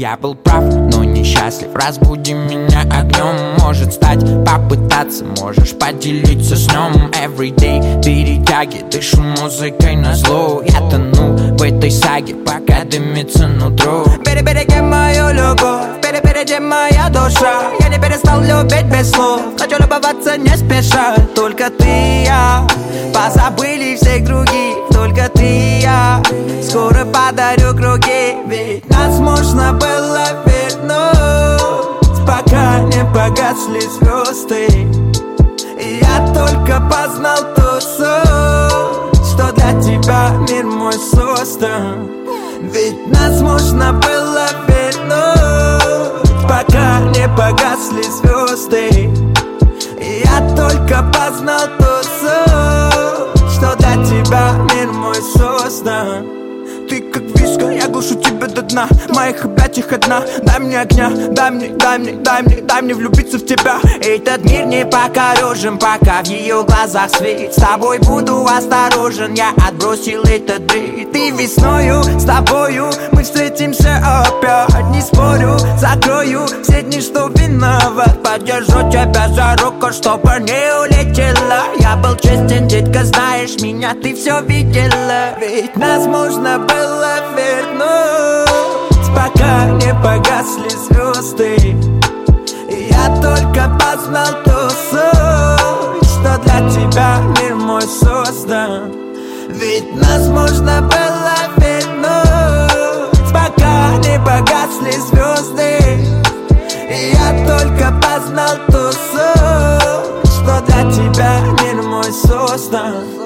я был прав, но несчастлив. Разбуди меня огнем, может стать, попытаться. Можешь поделиться сном. Everyday перетяги, дышу музыкой назло. Я тону в этой саге, пока дымится нутро. Береги мою любовь, перепереди моя душа. Я не перестал любить без слов, хочу любоваться не спеша. Только ты и я, позабыли всех других. Только ты и я, скоро подарю круги. Ведь нас можно было вернуть, пока не погасли звезды. И я только познал ту суть, что для тебя мир мой создан. Ведь нас можно было вернуть, пока не погасли звезды. И я только познал ту суть, что для тебя мир мой создан. Ты как виска, я глушу тебя до дна. В моих объятиях одна. Дай мне огня, дай мне влюбиться в тебя. Этот мир не покорежен, пока в ее глазах свет. С тобой буду осторожен, я отбросил этот бред. Ты весною, с тобою мы встретимся опять. Не спорю, закрою все дни, что виноват. Подержу тебя за руку, чтобы не улетела. Я был честен, детка, знаешь меня, ты все видела. Ведь нас можно было вернуть, пока не погасли звезды. И я только познал ту суть, что для тебя мир мой создан. Ведь нас можно было вернуть, пока не погасли звезды. И я только познал ту суть, что для тебя мир мой создан.